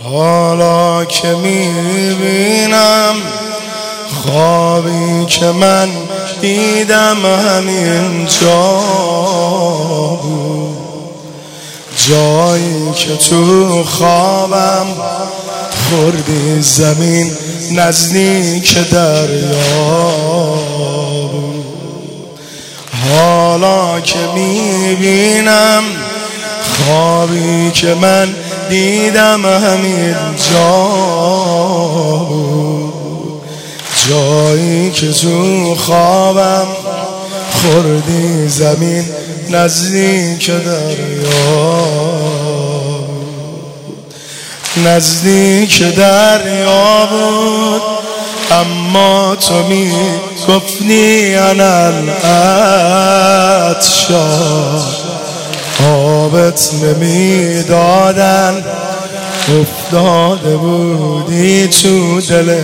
حالا که میبینم خوابی که من دیدم همین جا بود، جایی که تو خوابم خوردی زمین نزدیک دریا بود. حالا که میبینم خوابی که من دیدم همین جا بود، جایی که تو خوابم خوردی زمین نزدیک دریا، نزدیک دریا بود. اما تو گفتی انا العطشان، آبت نمیدادن، افتاده بودی تو دل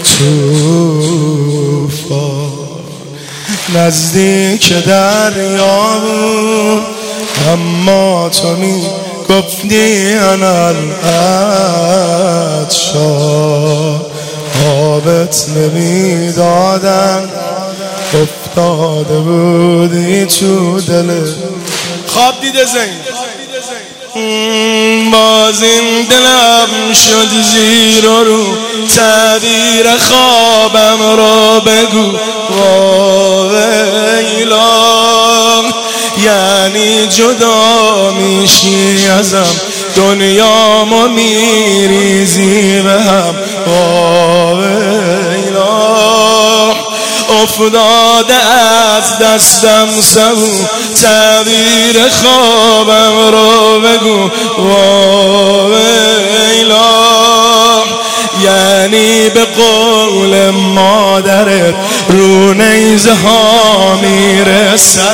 طوفان. نزدیک دریا بود اما تو گفتی انا العطشان، آبت نمیدادن، افتاده بودی تو دل. خواب دیده زین باز این دلم شد زیر و رو، تعبیر خوابم را بگو ویلا. یعنی جدا میشی ازم، دنیامو میریزی به هم ویلا. افتاده از دستم سبو، تعبیر خوابم رو بگو ویلا. یعنی به قول مادرت رو نیزه ها میرسد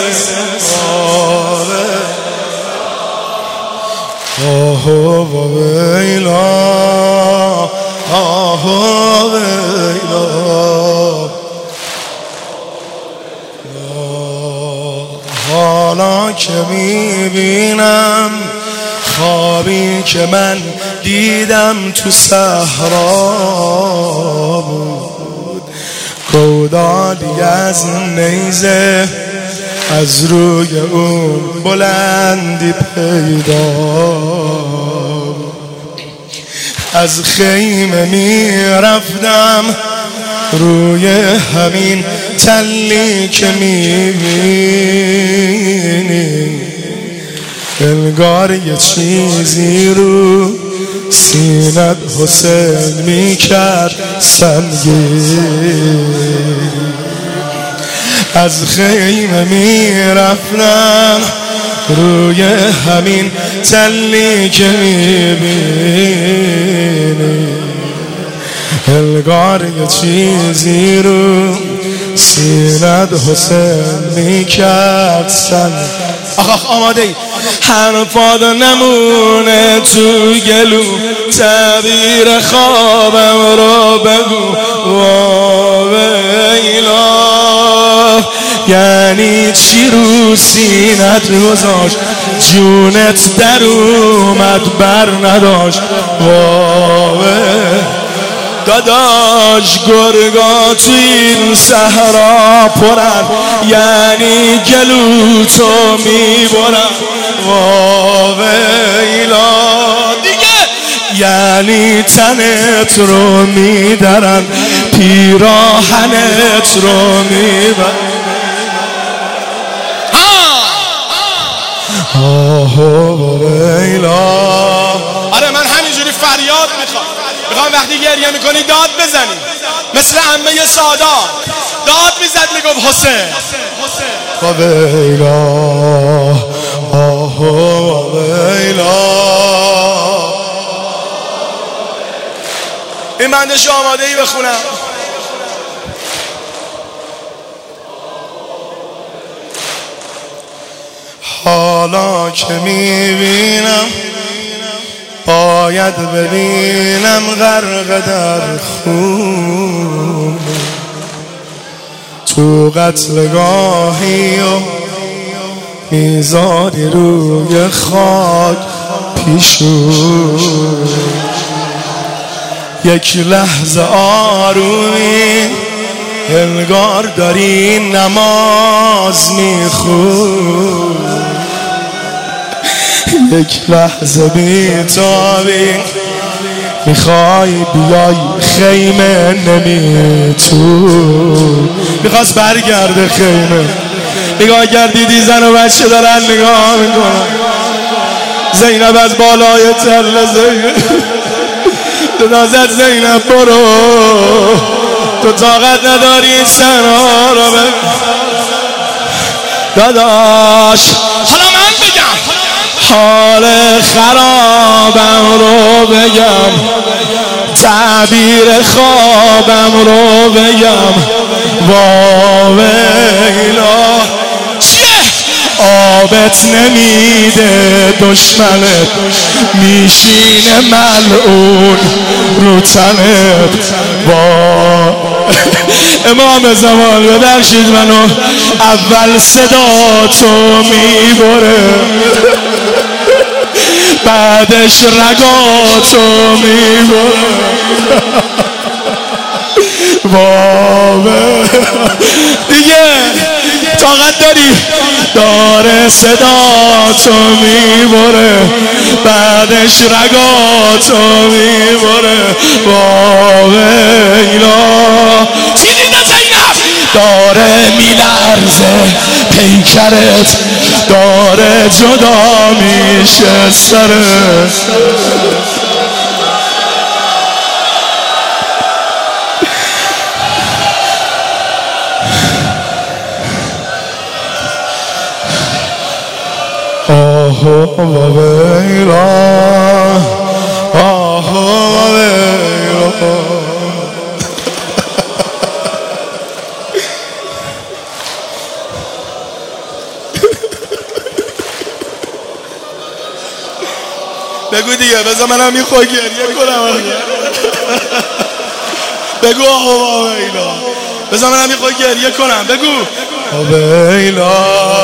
آه ویلا، آه ویلا. حالا که میبینم خوابی که من دیدم تو صحرا بود، گودالی از نیزه از روی اون بلندی پیدا. از خیمه میرفتم روی همین تلی که میبینی، انگار یه چیزی رو سینت حسین میکرد سنگین. از خیمه میرفتم روی همین تلی که میبینی، انگار یه چیزی رو سینت حسین میکرد سنگین. آخ آماده ای حرفات نمونه تو گلو، تعبیر خوابم رو بگو ویلا. یعنی چی رو سینت گذاشت، جونت در اومد بر نداشت داداش. گرگا تو این صحرا پرن، یعنی گلو تو میبرن ویلا دیگه. یعنی تنت رو میدرن، پیراهنت رو میبرن. آه ویلا. آره من همینجوری فریاد میخوام وقتی گریه میکنی داد بزنی، مثل عمه سادات داد میزد میگفت حسین ویلا، آه ویلا. این بندش آماده ای بخونم. حالا که میبینم باید ببینم غرق در خون، تو قتلگاهی و میذاری روی خاک پیشون. یک لحظه آرومی انگار داری نماز میخونی، یک لحظه بیتابی میخوای بیای خیمه نمیتون، میخواست برگرده خیمه، نگاه کردیدی زن و بچه دارن نگاه میکنن، زینب از بالای تله زینب دادازت زینب برو تو طاقت نداری این سنا رو داداش. حالا من بگم حال خرابم رو بگم، تعبیر خوابم رو بگم، واویلا چیه؟ آبت نمیده دشمنت، میشینه ملعون رو تنت. امام زمان ببخشید منو، اول صدا تو میبره بعدش رگاتو میبره. بابا دیگه طاقت داری؟ داره صداتو میبره بعدش رگاتو میبره. واویلا چی دیده زینب؟ داره میلرزه پیکرت، داره جدا میشه سرت. آه ویلا آه ویلا. بگو دیگه، بذار منم یه خود گریه کنم. بگو آه ویلا، بذار منم یه خود گریه کنم. بگو آه ویلا،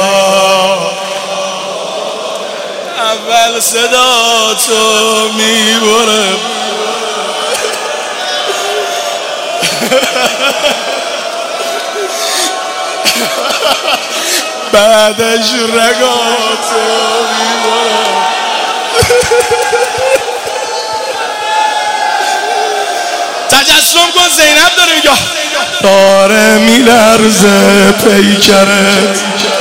اول صدا تو میبره بعدش رگاتو میبره. تجسم کن زینب داره میگه داره میلرزه پیکرت،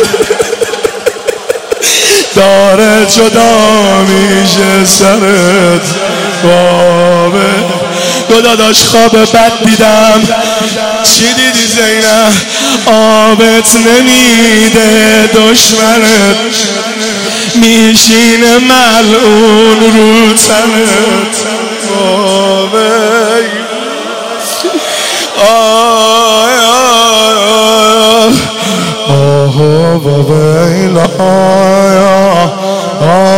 داره جدا میشه سرت. بابه دو داداش خواب بد دیدم. چی دیدی زینب؟ آبت نمیده دشمنت، میشینه ملعون رو تنت. بابه آه بابا